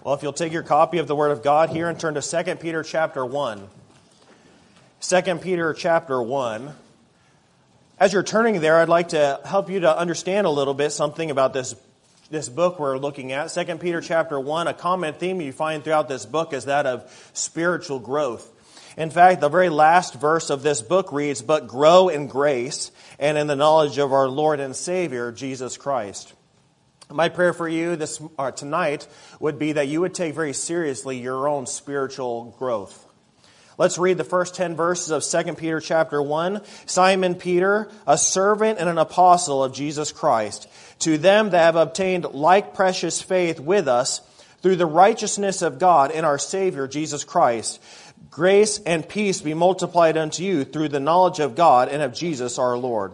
Well, if you'll take your copy of the Word of God here and turn to 2 Peter chapter 1. 2 Peter chapter 1. As you're turning there, I'd like to help you to understand a little bit something about this book we're looking at. 2 Peter chapter 1, a common theme you find throughout this book is that of spiritual growth. In fact, the very last verse of this book reads, "But grow in grace and in the knowledge of our Lord and Savior, Jesus Christ." My prayer for you tonight would be that you would take very seriously your own spiritual growth. Let's read the first 10 verses of 2 Peter chapter 1. Simon Peter, a servant and an apostle of Jesus Christ, to them that have obtained like precious faith with us through the righteousness of God and our Savior Jesus Christ, grace and peace be multiplied unto you through the knowledge of God and of Jesus our Lord.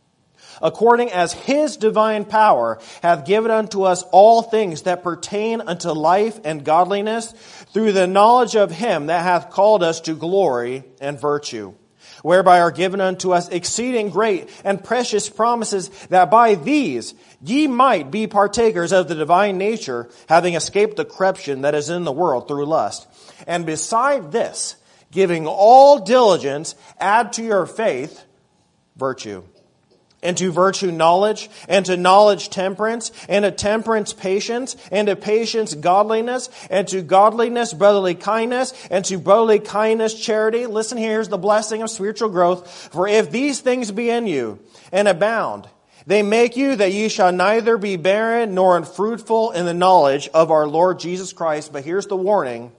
According as His divine power hath given unto us all things that pertain unto life and godliness, through the knowledge of Him that hath called us to glory and virtue, whereby are given unto us exceeding great and precious promises, that by these ye might be partakers of the divine nature, having escaped the corruption that is in the world through lust. And beside this, giving all diligence, add to your faith virtue. And to virtue knowledge, and to knowledge temperance, and to temperance patience, and to patience godliness, and to godliness brotherly kindness, and to brotherly kindness charity. Listen, here's the blessing of spiritual growth. For if these things be in you, and abound, they make you that ye shall neither be barren nor unfruitful in the knowledge of our Lord Jesus Christ. But here's the warning.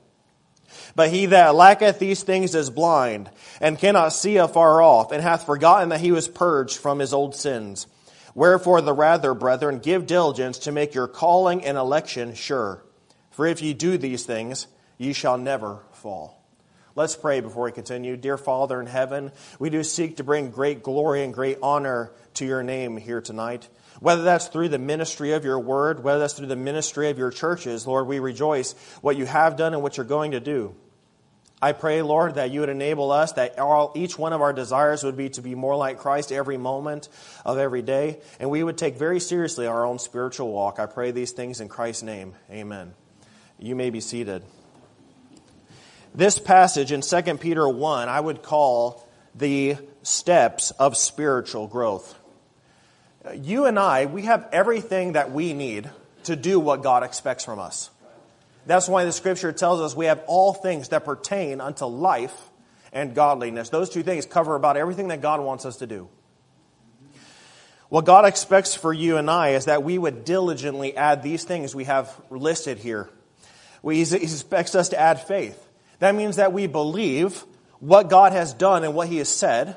But he that lacketh these things is blind, and cannot see afar off, and hath forgotten that he was purged from his old sins. Wherefore the rather, brethren, give diligence to make your calling and election sure. For if ye do these things, ye shall never fall. Let's pray before we continue. Dear Father in heaven, we do seek to bring great glory and great honor to your name here tonight. Whether that's through the ministry of your word, whether that's through the ministry of your churches, Lord, we rejoice what you have done and what you're going to do. I pray, Lord, that you would enable us, that each one of our desires would be to be more like Christ every moment of every day, and we would take very seriously our own spiritual walk. I pray these things in Christ's name. Amen. You may be seated. This passage in 2 Peter 1, I would call the steps of spiritual growth. You and I, we have everything that we need to do what God expects from us. That's why the Scripture tells us we have all things that pertain unto life and godliness. Those two things cover about everything that God wants us to do. What God expects for you and I is that we would diligently add these things we have listed here. He expects us to add faith. That means that we believe what God has done and what He has said.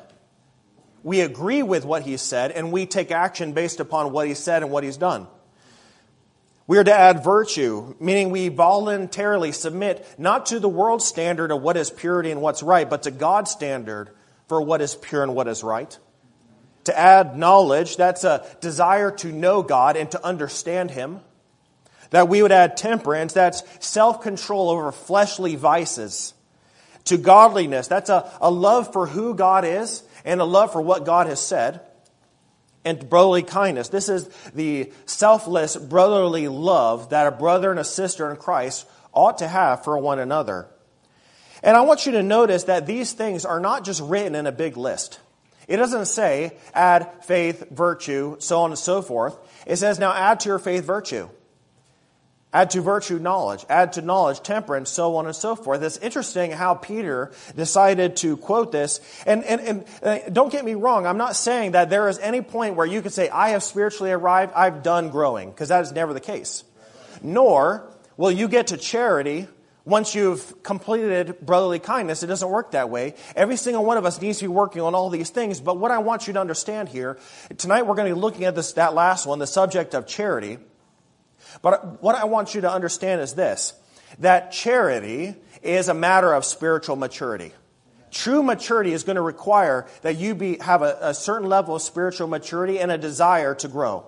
We agree with what He said, and we take action based upon what He said and what He's done. We are to add virtue, meaning we voluntarily submit not to the world's standard of what is purity and what's right, but to God's standard for what is pure and what is right. To add knowledge, that's a desire to know God and to understand Him. That we would add temperance, that's self-control over fleshly vices. To godliness, that's a love for who God is and a love for what God has said. And brotherly kindness. This is the selfless brotherly love that a brother and a sister in Christ ought to have for one another. And I want you to notice that these things are not just written in a big list. It doesn't say add faith, virtue, so on and so forth. It says now add to your faith virtue. Add to virtue knowledge. Add to knowledge temperance, so on and so forth. It's interesting how Peter decided to quote this. And don't get me wrong, I'm not saying that there is any point where you could say, I have spiritually arrived, I've done growing, because that is never the case. Nor will you get to charity once you've completed brotherly kindness. It doesn't work that way. Every single one of us needs to be working on all these things. But what I want you to understand here, tonight we're going to be looking at that last one, the subject of charity. But what I want you to understand is this, that charity is a matter of spiritual maturity. True maturity is going to require that you have a certain level of spiritual maturity and a desire to grow.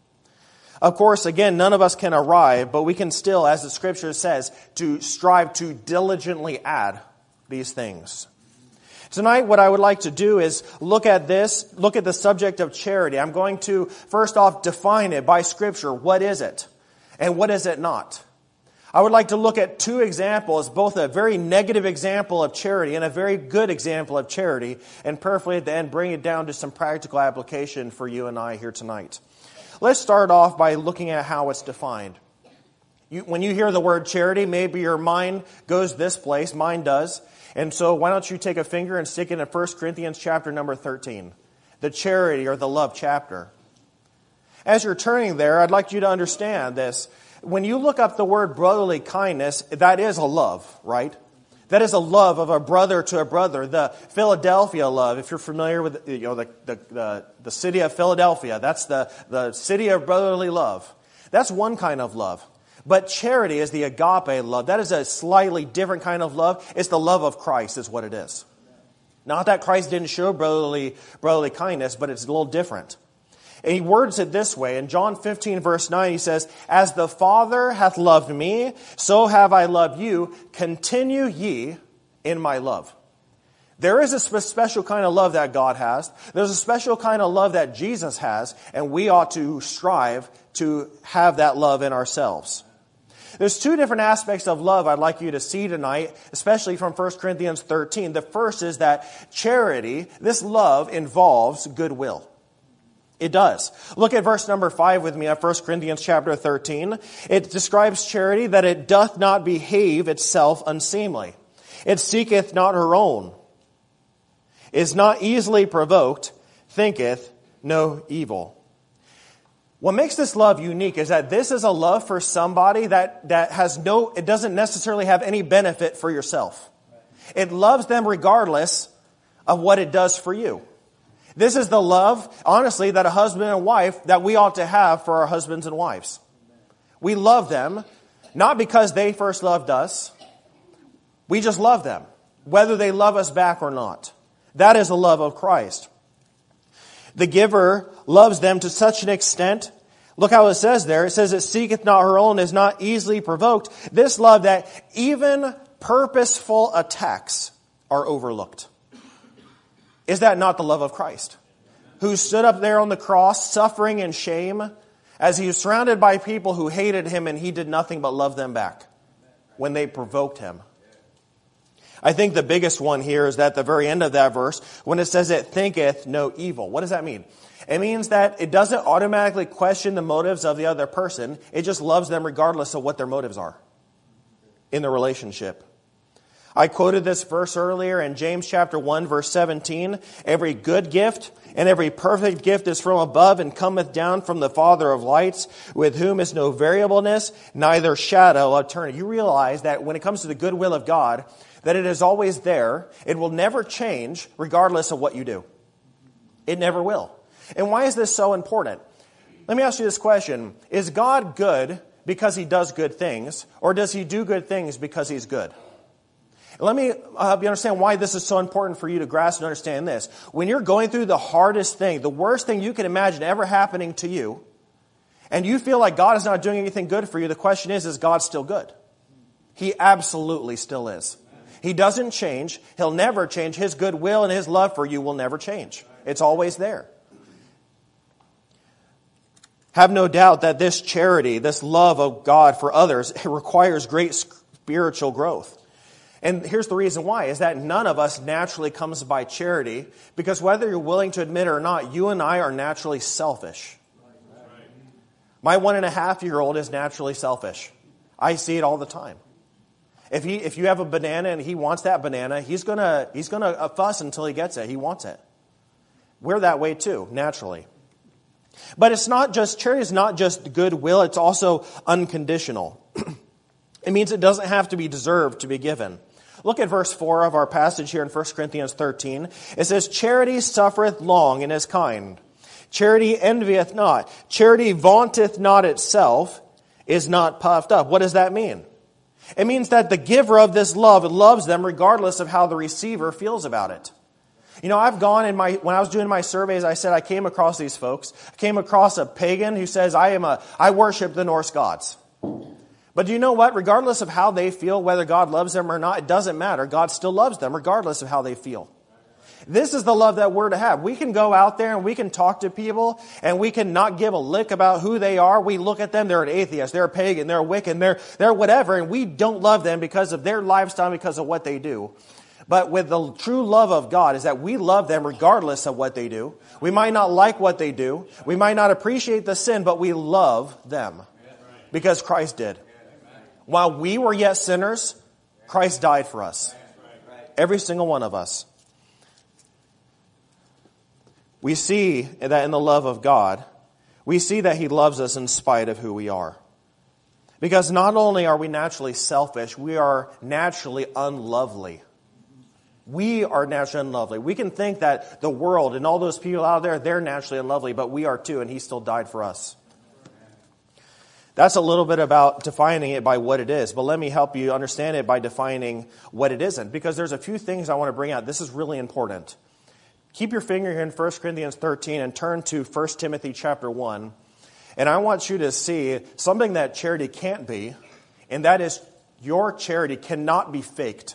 Of course, again, none of us can arrive, but we can still, as the Scripture says, to strive to diligently add these things. Tonight, what I would like to do is look at the subject of charity. I'm going to, first off, define it by Scripture. What is it? And what is it not? I would like to look at two examples, both a very negative example of charity and a very good example of charity, and prayerfully at the end bring it down to some practical application for you and I here tonight. Let's start off by looking at how it's defined. When you hear the word charity, maybe your mind goes this place. Mine does. And so why don't you take a finger and stick it in 1 Corinthians chapter number 13, the charity or the love chapter. As you're turning there, I'd like you to understand this. When you look up the word brotherly kindness, that is a love, right? That is a love of a brother to a brother. The Philadelphia love, if you're familiar with the city of Philadelphia, that's the city of brotherly love. That's one kind of love. But charity is the agape love. That is a slightly different kind of love. It's the love of Christ is what it is. Not that Christ didn't show brotherly kindness, but it's a little different. And he words it this way. In John 15, verse 9, he says, "As the Father hath loved me, so have I loved you. Continue ye in my love." There is a special kind of love that God has. There's a special kind of love that Jesus has, and we ought to strive to have that love in ourselves. There's two different aspects of love I'd like you to see tonight, especially from 1 Corinthians 13. The first is that charity, this love, involves goodwill. It does. Look at verse number 5 with me of 1 Corinthians chapter 13. It describes charity that it doth not behave itself unseemly. It seeketh not her own, is not easily provoked, thinketh no evil. What makes this love unique is that this is a love for somebody that it doesn't necessarily have any benefit for yourself. It loves them regardless of what it does for you. This is the love, honestly, that a husband and wife, that we ought to have for our husbands and wives. We love them, not because they first loved us. We just love them, whether they love us back or not. That is the love of Christ. The giver loves them to such an extent. Look how it says there. It says, "It seeketh not her own, is not easily provoked." This love that even purposeful attacks are overlooked. Is that not the love of Christ? Who stood up there on the cross, suffering in shame, as he was surrounded by people who hated him, and he did nothing but love them back when they provoked him. I think the biggest one here is at the very end of that verse, when it says it thinketh no evil. What does that mean? It means that it doesn't automatically question the motives of the other person. It just loves them regardless of what their motives are in the relationship. I quoted this verse earlier in James chapter 1, verse 17. "Every good gift and every perfect gift is from above and cometh down from the Father of lights, with whom is no variableness, neither shadow of turning." You realize that when it comes to the good will of God, that it is always there. It will never change regardless of what you do. It never will. And why is this so important? Let me ask you this question. Is God good because he does good things, or does he do good things because he's good? Let me help you understand why this is so important for you to grasp and understand this. When you're going through the hardest thing, the worst thing you can imagine ever happening to you, and you feel like God is not doing anything good for you, the question is God still good? He absolutely still is. He doesn't change. He'll never change. His goodwill and his love for you will never change. It's always there. Have no doubt that this charity, this love of God for others, it requires great spiritual growth. And here's the reason why, is that none of us naturally comes by charity, because whether you're willing to admit it or not, you and I are naturally selfish. My 1.5-year-old is naturally selfish. I see it all the time. If you have a banana and he wants that banana, he's gonna fuss until he gets it. He wants it. We're that way too, naturally. But it's not just, charity is not just goodwill, it's also unconditional. It means it doesn't have to be deserved to be given. Look at verse 4 of our passage here in 1 Corinthians 13. It says, "Charity suffereth long and is kind. Charity envieth not. Charity vaunteth not itself, is not puffed up." What does that mean? It means that the giver of this love loves them regardless of how the receiver feels about it. You know, I've gone when I was doing my surveys, I said I came across these folks. I came across a pagan who says, I worship the Norse gods. But do you know what? Regardless of how they feel, whether God loves them or not, it doesn't matter. God still loves them regardless of how they feel. This is the love that we're to have. We can go out there and we can talk to people and we can not give a lick about who they are. We look at them, they're an atheist, they're a pagan, they're a Wiccan, they're whatever, and we don't love them because of their lifestyle, because of what they do. But with the true love of God is that we love them regardless of what they do. We might not like what they do. We might not appreciate the sin, but we love them because Christ did. While we were yet sinners, Christ died for us. Every single one of us. We see that in the love of God, we see that He loves us in spite of who we are. Because not only are we naturally selfish, we are naturally unlovely. We are naturally unlovely. We can think that the world and all those people out there, they're naturally unlovely, but we are too, and He still died for us. That's a little bit about defining it by what it is, but let me help you understand it by defining what it isn't, because there's a few things I want to bring out. This is really important. Keep your finger here in 1 Corinthians 13 and turn to 1 Timothy chapter 1. And I want you to see something that charity can't be, and that is your charity cannot be faked.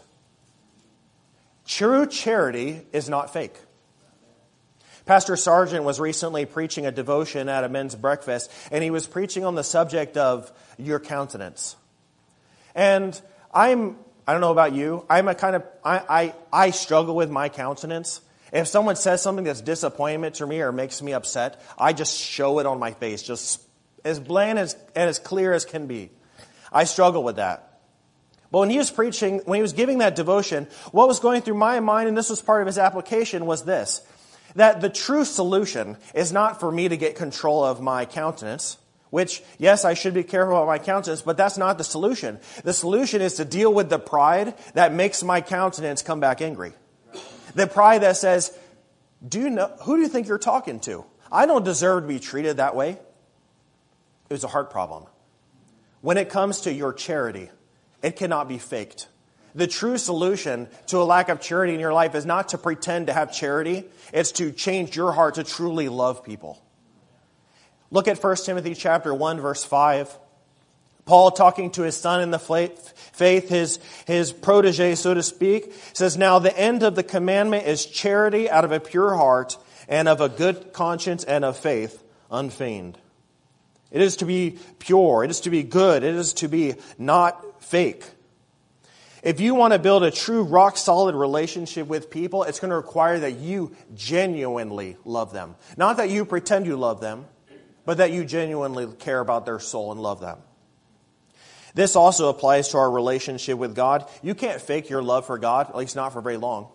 True charity is not fake. Pastor Sargent was recently preaching a devotion at a men's breakfast, and he was preaching on the subject of your countenance. And I don't know about you, I struggle with my countenance. If someone says something that's disappointment to me or makes me upset, I just show it on my face, just as bland and as clear as can be. I struggle with that. But when he was preaching, when he was giving that devotion, what was going through my mind, and this was part of his application, was this: that the true solution is not for me to get control of my countenance, which, yes, I should be careful about my countenance, but that's not the solution. The solution is to deal with the pride that makes my countenance come back angry. The pride that says, who do you think you're talking to? I don't deserve to be treated that way. It was a heart problem. When it comes to your charity, it cannot be faked. The true solution to a lack of charity in your life is not to pretend to have charity. It's to change your heart to truly love people. Look at 1 Timothy chapter 1, verse 5. Paul, talking to his son in the faith, his protege, so to speak, says, "Now the end of the commandment is charity out of a pure heart and of a good conscience and of faith unfeigned." It is to be pure. It is to be good. It is to be not fake. If you want to build a true rock-solid relationship with people, it's going to require that you genuinely love them. Not that you pretend you love them, but that you genuinely care about their soul and love them. This also applies to our relationship with God. You can't fake your love for God, at least not for very long.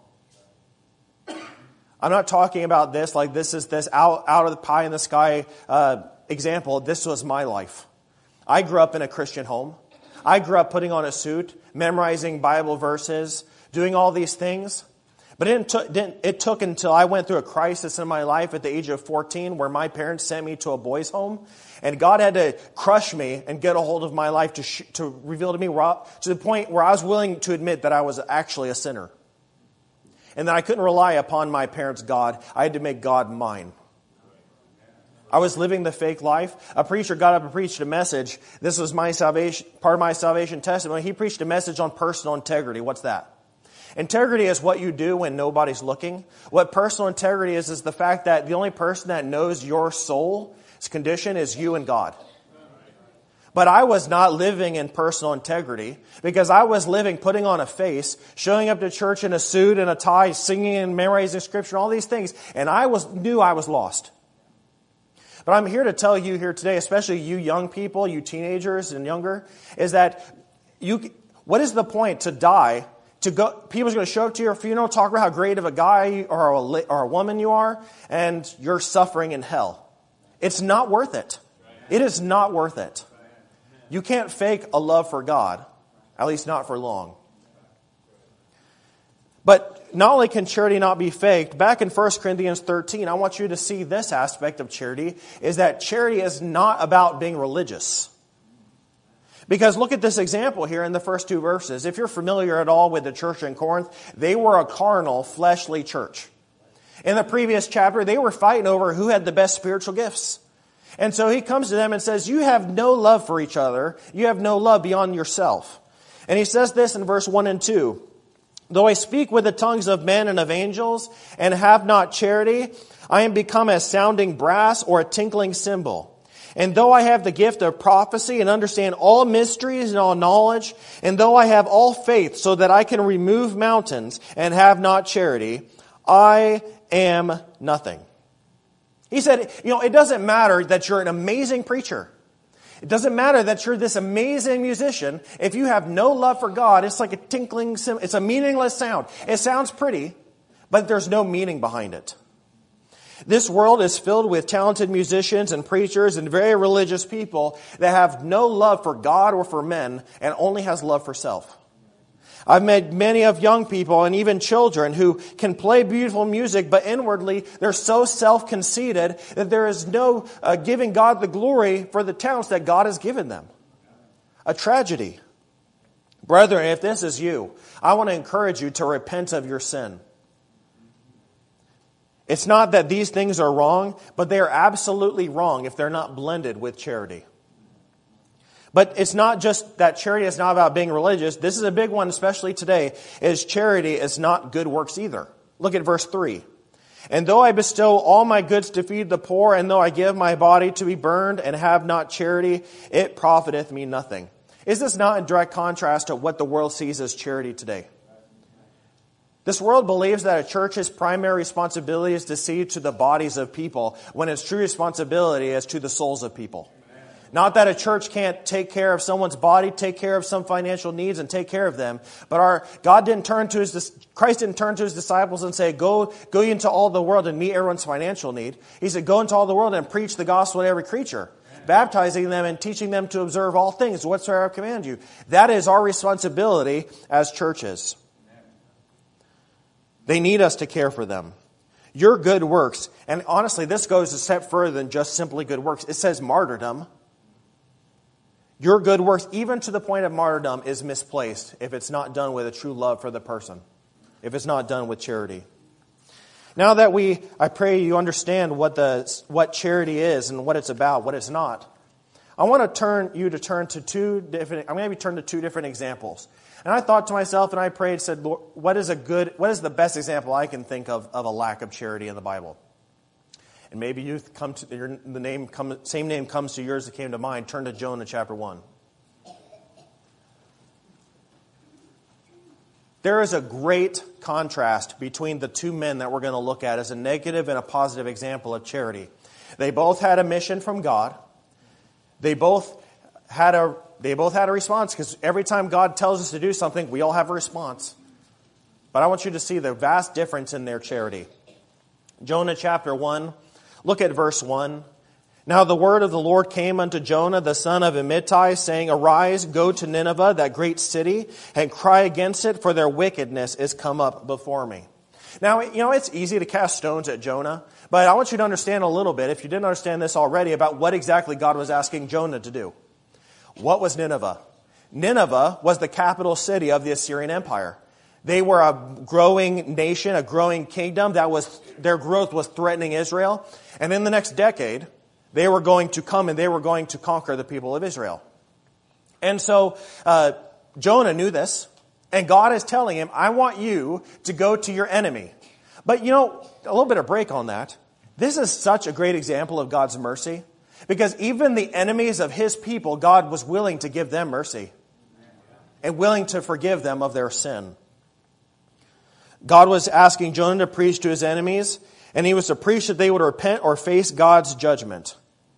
I'm not talking about this like this is this out of the pie in the sky example. This was my life. I grew up in a Christian home. I grew up putting on a suit, memorizing Bible verses, doing all these things. But it took until I went through a crisis in my life at the age of 14 where my parents sent me to a boys' home. And God had to crush me and get a hold of my life to reveal to me to the point where I was willing to admit that I was actually a sinner. And that I couldn't rely upon my parents' God. I had to make God mine. I was living the fake life. A preacher got up and preached a message. This was my salvation, part of my salvation testimony. He preached a message on personal integrity. What's that? Integrity is what you do when nobody's looking. What personal integrity is the fact that the only person that knows your soul's condition is you and God. But I was not living in personal integrity because I was living putting on a face, showing up to church in a suit and a tie, singing and memorizing scripture, all these things. And I knew I was lost. But I'm here to tell you here today, especially you young people, you teenagers and younger, is that what is the point to die? People's going to show up to your funeral, talk about how great of a guy or a woman you are, and you're suffering in hell. It's not worth it. It is not worth it. You can't fake a love for God, at least not for long. But not only can charity not be faked, back in 1 Corinthians 13, I want you to see this aspect of charity, is that charity is not about being religious. Because look at this example here in the first two verses. If you're familiar at all with the church in Corinth, they were a carnal, fleshly church. In the previous chapter, they were fighting over who had the best spiritual gifts. And so he comes to them and says, you have no love for each other. You have no love beyond yourself. And he says this in verse 1 and 2. Though I speak with the tongues of men and of angels, and have not charity, I am become as sounding brass or a tinkling cymbal. And though I have the gift of prophecy and understand all mysteries and all knowledge, and though I have all faith so that I can remove mountains and have not charity, I am nothing. He said, it doesn't matter that you're an amazing preacher. It doesn't matter that you're this amazing musician. If you have no love for God, it's like a tinkling cymbal. It's a meaningless sound. It sounds pretty, but there's no meaning behind it. This world is filled with talented musicians and preachers and very religious people that have no love for God or for men and only has love for self. I've met many of young people and even children who can play beautiful music, but inwardly they're so self-conceited that there is no giving God the glory for the talents that God has given them. A tragedy. Brethren, if this is you, I want to encourage you to repent of your sin. It's not that these things are wrong, but they are absolutely wrong if they're not blended with charity. But it's not just that charity is not about being religious. This is a big one, especially today, is charity is not good works either. Look at verse 3. And though I bestow all my goods to feed the poor, and though I give my body to be burned and have not charity, it profiteth me nothing. Is this not in direct contrast to what the world sees as charity today? This world believes that a church's primary responsibility is to see to the bodies of people, when its true responsibility is to the souls of people. Not that a church can't take care of someone's body, take care of some financial needs, and take care of them. But Christ didn't turn to his disciples and say, go into all the world and meet everyone's financial need. He said, go into all the world and preach the gospel to every creature, baptizing them and teaching them to observe all things whatsoever I command you. That is our responsibility as churches. They need us to care for them. Your good works, and honestly, this goes a step further than just simply good works. It says martyrdom. Your good works, even to the point of martyrdom, is misplaced if it's not done with a true love for the person, if it's not done with charity. Now that I pray you understand what charity is and what it's about, what it's not, I want to turn to two different examples. And I thought to myself, and I prayed, said, Lord, what is the best example I can think of a lack of charity in the Bible? And maybe you come to same name comes to yours that came to mind. Turn to Jonah chapter 1. There is a great contrast between the two men that we're going to look at as a negative and a positive example of charity. They both had a mission from God. They both had a response, because every time God tells us to do something, we all have a response. But I want you to see the vast difference in their charity. Jonah chapter 1, look at verse 1. Now the word of the Lord came unto Jonah, the son of Amittai, saying, Arise, go to Nineveh, that great city, and cry against it, for their wickedness is come up before me. Now, it's easy to cast stones at Jonah, but I want you to understand a little bit, if you didn't understand this already, about what exactly God was asking Jonah to do. What was Nineveh? Nineveh was the capital city of the Assyrian Empire. They were a growing nation, a growing kingdom. Their growth was threatening Israel. And in the next decade, they were going to come and they were going to conquer the people of Israel. And so Jonah knew this. And God is telling him, I want you to go to your enemy. But a little bit of break on that. This is such a great example of God's mercy. Because even the enemies of his people, God was willing to give them mercy. And willing to forgive them of their sin. God was asking Jonah to preach to his enemies. And he was to preach that they would repent or face God's judgment.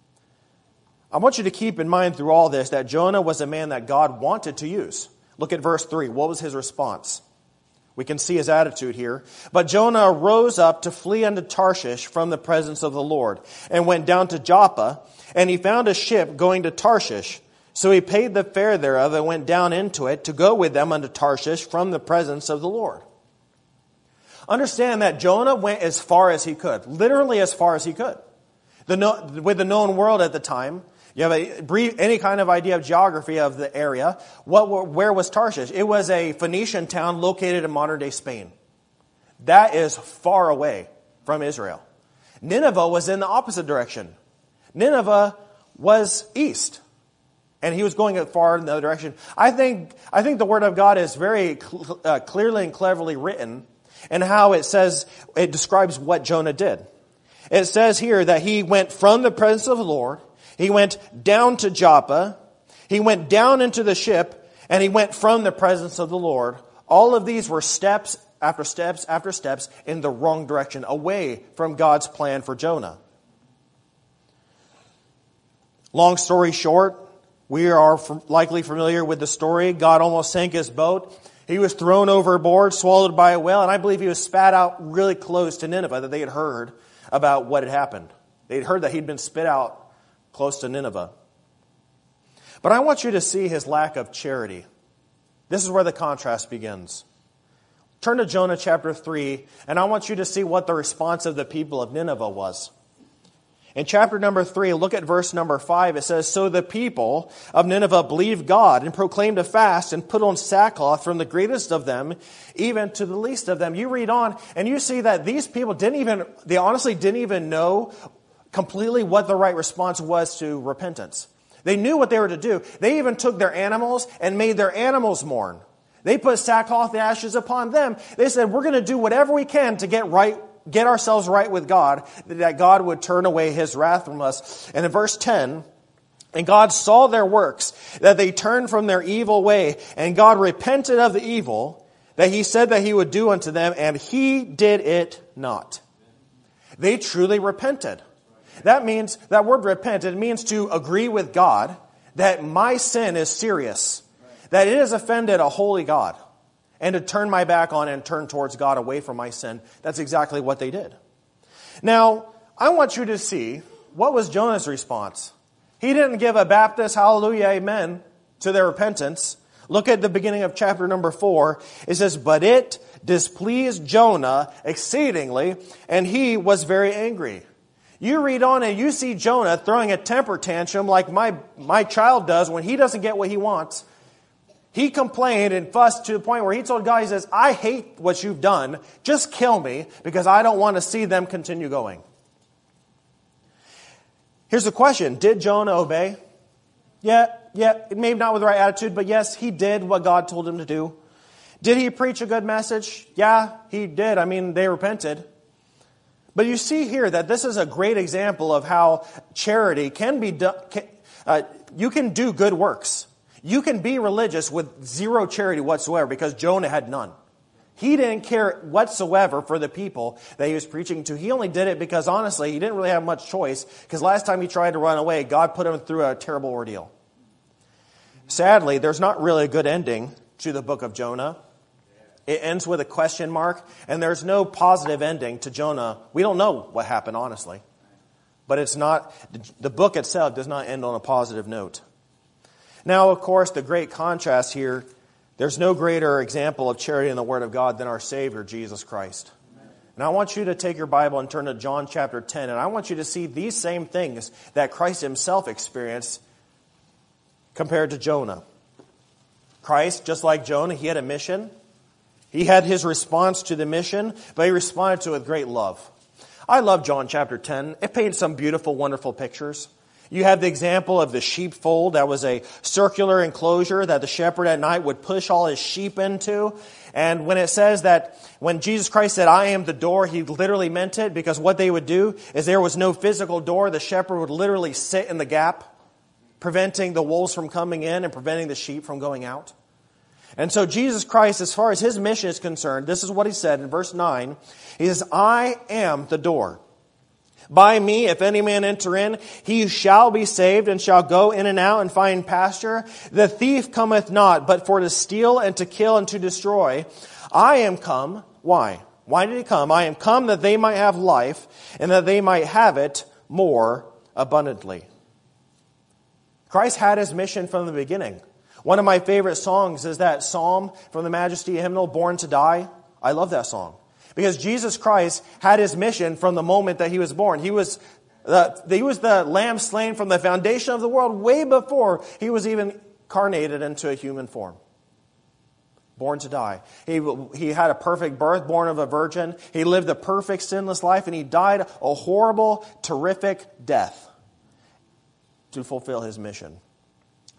I want you to keep in mind through all this that Jonah was a man that God wanted to use. Look at verse 3. What was his response? We can see his attitude here. But Jonah rose up to flee unto Tarshish from the presence of the Lord, and went down to Joppa, and he found a ship going to Tarshish. So he paid the fare thereof, and went down into it to go with them unto Tarshish from the presence of the Lord. Understand that Jonah went as far as he could, literally as far as he could. With the known world at the time, you have any kind of idea of geography of the area. Where was Tarshish? It was a Phoenician town located in modern-day Spain. That is far away from Israel. Nineveh was in the opposite direction. Nineveh was east. And he was going far in the other direction. I think the Word of God is very clearly and cleverly written in how it describes what Jonah did. It says here that he went from the presence of the Lord, he went down to Joppa, he went down into the ship, and he went from the presence of the Lord. All of these were steps after steps after steps in the wrong direction, away from God's plan for Jonah. Long story short, we are likely familiar with the story. God almost sank his boat. He was thrown overboard, swallowed by a whale, and I believe he was spat out really close to Nineveh, that they had heard about what had happened. They had heard that he'd been spit out close to Nineveh. But I want you to see his lack of charity. This is where the contrast begins. Turn to Jonah chapter 3, and I want you to see what the response of the people of Nineveh was. In chapter number 3, look at verse number 5. It says, "So the people of Nineveh believed God and proclaimed a fast and put on sackcloth from the greatest of them even to the least of them." You read on and you see that these people they honestly didn't even know completely what the right response was to repentance. They knew what they were to do. They even took their animals and made their animals mourn. They put sackcloth and ashes upon them. They said, we're going to do whatever we can to get ourselves right with God, that God would turn away his wrath from us. And in verse 10, "And God saw their works, that they turned from their evil way, and God repented of the evil that he said that he would do unto them, and he did it not." They truly repented. That means, that word repent, it means to agree with God that my sin is serious, that it has offended a holy God, and to turn my back on and turn towards God away from my sin. That's exactly what they did. Now, I want you to see, what was Jonah's response? He didn't give a Baptist hallelujah, amen to their repentance. Look at the beginning of chapter number 4. It says, "But it displeased Jonah exceedingly, and he was very angry." You read on and you see Jonah throwing a temper tantrum like my child does when he doesn't get what he wants. He complained and fussed to the point where he told God, he says, "I hate what you've done. Just kill me because I don't want to see them continue going." Here's the question. Did Jonah obey? Yeah, maybe not with the right attitude, but yes, he did what God told him to do. Did he preach a good message? Yeah, he did. I mean, they repented. But you see here that this is a great example of how charity can be done. You can do good works. You can be religious with zero charity whatsoever, because Jonah had none. He didn't care whatsoever for the people that he was preaching to. He only did it because, honestly, he didn't really have much choice, because last time he tried to run away, God put him through a terrible ordeal. Sadly, there's not really a good ending to the book of Jonah. It ends with a question mark, and there's no positive ending to Jonah. We don't know what happened, honestly. But the book itself does not end on a positive note. Now, of course, the great contrast here, there's no greater example of charity in the Word of God than our Savior, Jesus Christ. And I want you to take your Bible and turn to John chapter 10, and I want you to see these same things that Christ himself experienced compared to Jonah. Christ, just like Jonah, he had a mission. He had his response to the mission, but he responded to it with great love. I love John chapter 10. It paints some beautiful, wonderful pictures. You have the example of the sheepfold. That was a circular enclosure that the shepherd at night would push all his sheep into. And when it says that when Jesus Christ said, "I am the door," he literally meant it, because what they would do is there was no physical door. The shepherd would literally sit in the gap, preventing the wolves from coming in and preventing the sheep from going out. And so Jesus Christ, as far as his mission is concerned, this is what he said in verse 9. He says, "I am the door. By me, if any man enter in, he shall be saved, and shall go in and out and find pasture. The thief cometh not, but for to steal and to kill and to destroy. I am come." Why? Why did he come? "I am come that they might have life, and that they might have it more abundantly." Christ had his mission from the beginning. One of my favorite songs is that psalm from the Majesty hymnal, "Born to Die." I love that song. Because Jesus Christ had his mission from the moment that he was born. He was the lamb slain from the foundation of the world, way before he was even incarnated into a human form. Born to die. He had a perfect birth, born of a virgin. He lived a perfect, sinless life, and he died a horrible, terrific death to fulfill his mission.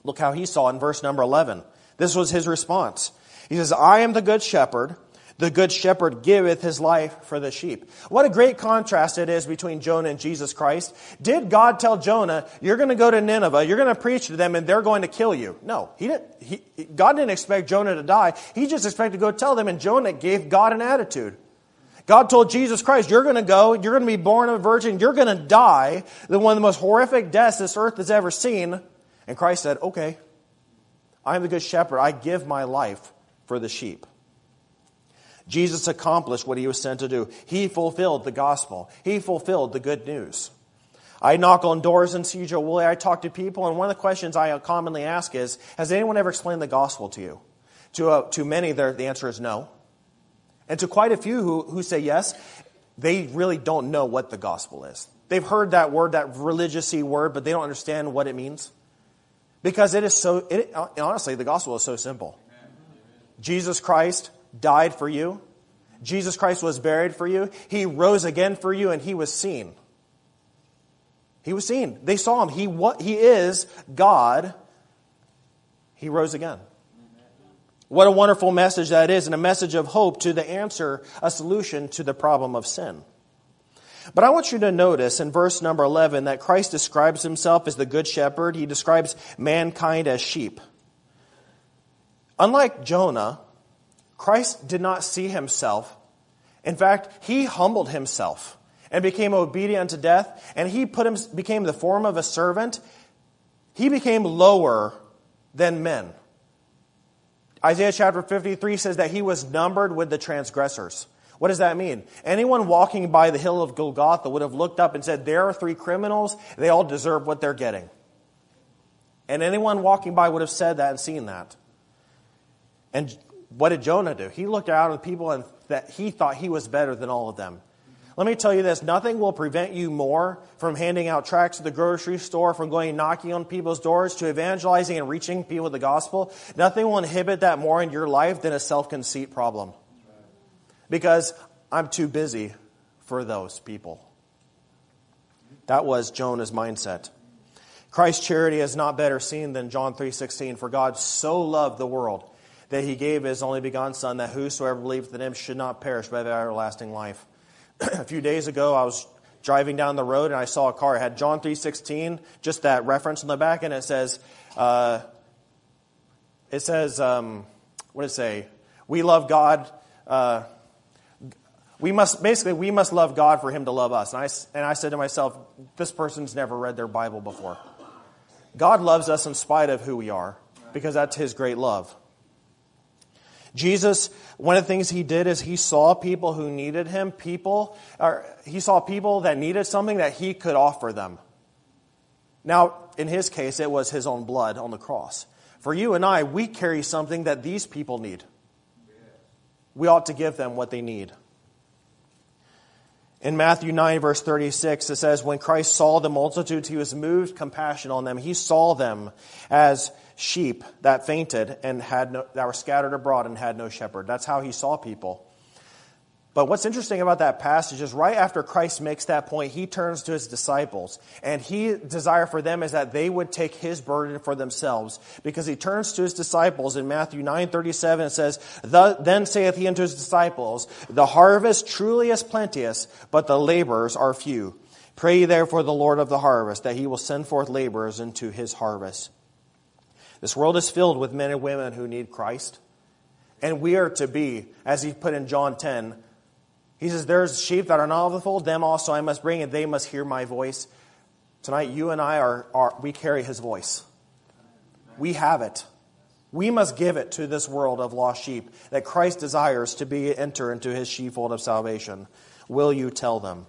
Look how he saw in verse number 11. This was his response. He says, I am the good shepherd. The good shepherd giveth his life for the sheep. What a great contrast it is between Jonah and Jesus Christ. Did God tell Jonah, you're going to go to Nineveh, you're going to preach to them, and they're going to kill you? No, God didn't expect Jonah to die. He just expected to go tell them, and Jonah gave God an attitude. God told Jesus Christ, you're going to go, you're going to be born of a virgin, you're going to die, one of the most horrific deaths this earth has ever seen. And Christ said, okay, I am the good shepherd. I give my life for the sheep. Jesus accomplished what he was sent to do. He fulfilled the gospel. He fulfilled the good news. I knock on doors in Cedar Woolley. I talk to people, and one of the questions I commonly ask is, has anyone ever explained the gospel to you? To many, the answer is no. And to quite a few who say yes, they really don't know what the gospel is. They've heard that word, that religious-y word, but they don't understand what it means. Because honestly, the gospel is so simple. Jesus Christ died for you. Jesus Christ was buried for you. He rose again for you, and he was seen. He was seen. They saw him. He is God. He rose again. What a wonderful message that is, and a message of hope to the answer, a solution to the problem of sin. But I want you to notice in verse number 11 that Christ describes himself as the good shepherd. He describes mankind as sheep. Unlike Jonah, Christ did not see himself. In fact, he humbled himself and became obedient unto death, and he became the form of a servant. He became lower than men. Isaiah chapter 53 says that he was numbered with the transgressors. What does that mean? Anyone walking by the hill of Golgotha would have looked up and said, there are 3 criminals, they all deserve what they're getting. And anyone walking by would have said that and seen that. And what did Jonah do? He looked out at the people and that he thought he was better than all of them. Let me tell you this, nothing will prevent you more from handing out tracts at the grocery store, from going knocking on people's doors, to evangelizing and reaching people with the gospel. Nothing will inhibit that more in your life than a self-conceit problem. Because I'm too busy for those people. That was Jonah's mindset. Christ's charity is not better seen than John 3:16. For God so loved the world that he gave his only begotten Son, that whosoever believeth in him should not perish but have everlasting life. A few days ago, I was driving down the road and I saw a car. It had John 3:16, just that reference on the back, and it says, what does it say? We love God. We must love God for him to love us. And I said to myself, this person's never read their Bible before. God loves us in spite of who we are, because that's his great love. Jesus, one of the things he did is he saw people who needed him, he saw people that needed something that he could offer them. Now, in his case, it was his own blood on the cross. For you and I, we carry something that these people need. We ought to give them what they need. In Matthew 9, verse 36, it says, when Christ saw the multitudes, he was moved compassion on them. He saw them as sheep that fainted and that were scattered abroad and had no shepherd. That's how he saw people. But what's interesting about that passage is right after Christ makes that point, he turns to his disciples. And his desire for them is that they would take his burden for themselves. Because he turns to his disciples in Matthew 9:37, it says, then saith he unto his disciples, the harvest truly is plenteous, but the laborers are few. Pray ye therefore the Lord of the harvest, that he will send forth laborers into his harvest. This world is filled with men and women who need Christ. And we are to be, as he put in John 10, he says, there's sheep that are not of the fold, them also I must bring, and they must hear my voice. Tonight, you and I we carry his voice. We have it. We must give it to this world of lost sheep that Christ desires to enter into his sheepfold of salvation. Will you tell them?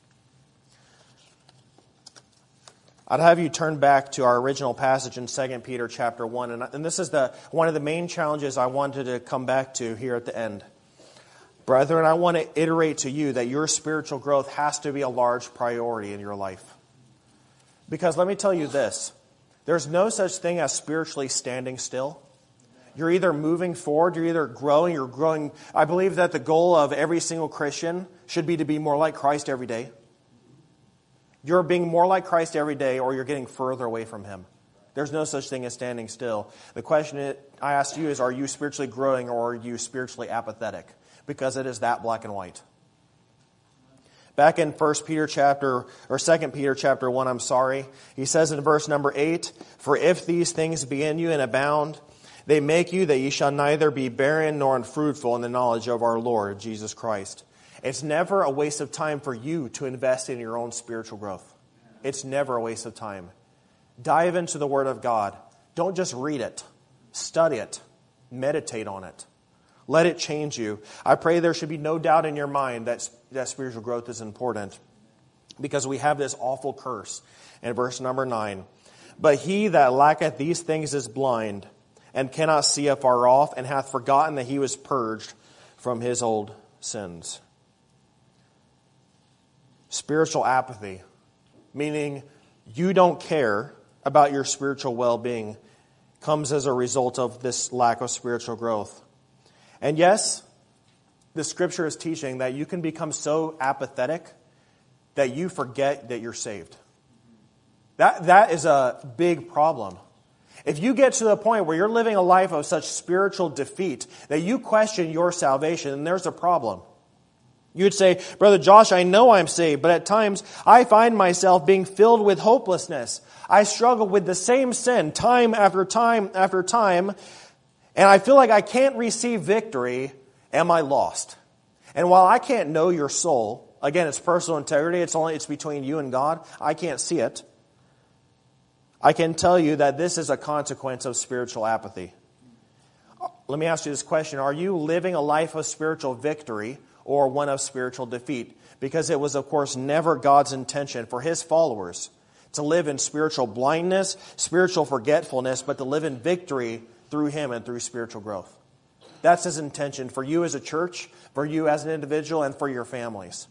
I'd have you turn back to our original passage in 2 Peter chapter 1. And this is one of the main challenges I wanted to come back to here at the end. Brethren, I want to iterate to you that your spiritual growth has to be a large priority in your life. Because let me tell you this, there's no such thing as spiritually standing still. You're either moving forward, you're either growing. I believe that the goal of every single Christian should be to be more like Christ every day. You're being more like Christ every day, or you're getting further away from him. There's no such thing as standing still. The question I ask you is, are you spiritually growing or are you spiritually apathetic? Because it is that black and white. Back in 2 Peter chapter 1, he says in verse number 8, "For if these things be in you and abound, they make you that ye shall neither be barren nor unfruitful in the knowledge of our Lord Jesus Christ." It's never a waste of time for you to invest in your own spiritual growth. It's never a waste of time. Dive into the Word of God. Don't just read it. Study it. Meditate on it. Let it change you. I pray there should be no doubt in your mind that spiritual growth is important, because we have this awful curse in verse number 9. "But he that lacketh these things is blind, and cannot see afar off, and hath forgotten that he was purged from his old sins." Spiritual apathy, meaning you don't care about your spiritual well-being, comes as a result of this lack of spiritual growth. And yes, the Scripture is teaching that you can become so apathetic that you forget that you're saved. That is a big problem. If you get to the point where you're living a life of such spiritual defeat that you question your salvation, then there's a problem. You'd say, "Brother Josh, I know I'm saved, but at times I find myself being filled with hopelessness. I struggle with the same sin time after time after time, and I feel like I can't receive victory. Am I lost?" And while I can't know your soul, again, it's personal integrity, it's between you and God, I can't see it, I can tell you that this is a consequence of spiritual apathy. Let me ask you this question. Are you living a life of spiritual victory or one of spiritual defeat? Because it was, of course, never God's intention for His followers to live in spiritual blindness, spiritual forgetfulness, but to live in victory through Him and through spiritual growth. That's His intention for you as a church, for you as an individual, and for your families.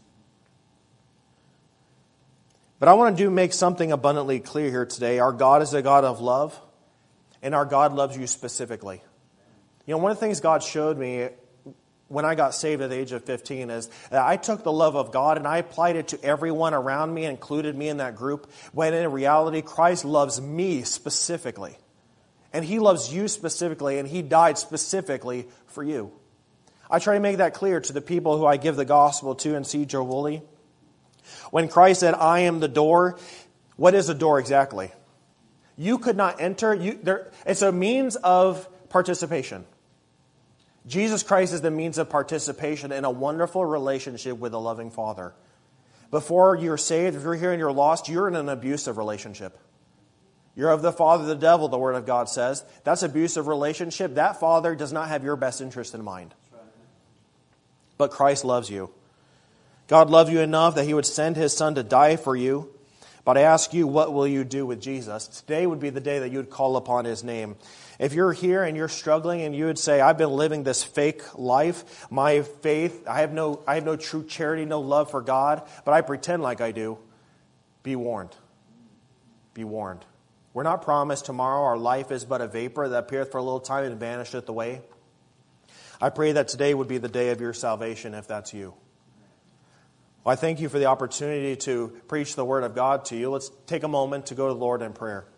But I want to make something abundantly clear here today. Our God is a God of love, and our God loves you specifically. You know, one of the things God showed me when I got saved at the age of 15 is that I took the love of God and I applied it to everyone around me, included me in that group, when in reality, Christ loves me specifically. And He loves you specifically, and He died specifically for you. I try to make that clear to the people who I give the gospel to and see Joe Woolley. When Christ said, "I am the door," what is a door exactly? You could not enter. It's a means of participation. Jesus Christ is the means of participation in a wonderful relationship with a loving Father. Before you're saved, if you're here and you're lost, you're in an abusive relationship. You're of the father, the devil, the Word of God says. That's abusive relationship. That father does not have your best interest in mind. But Christ loves you. God loved you enough that He would send His Son to die for you. But I ask you, what will you do with Jesus? Today would be the day that you would call upon His name. If you're here and you're struggling and you would say, "I've been living this fake life, my faith, I have no true charity, no love for God, but I pretend like I do," be warned. Be warned. We're not promised tomorrow. Our life is but a vapor that appeareth for a little time and vanisheth away. I pray that today would be the day of your salvation if that's you. Well, I thank you for the opportunity to preach the Word of God to you. Let's take a moment to go to the Lord in prayer.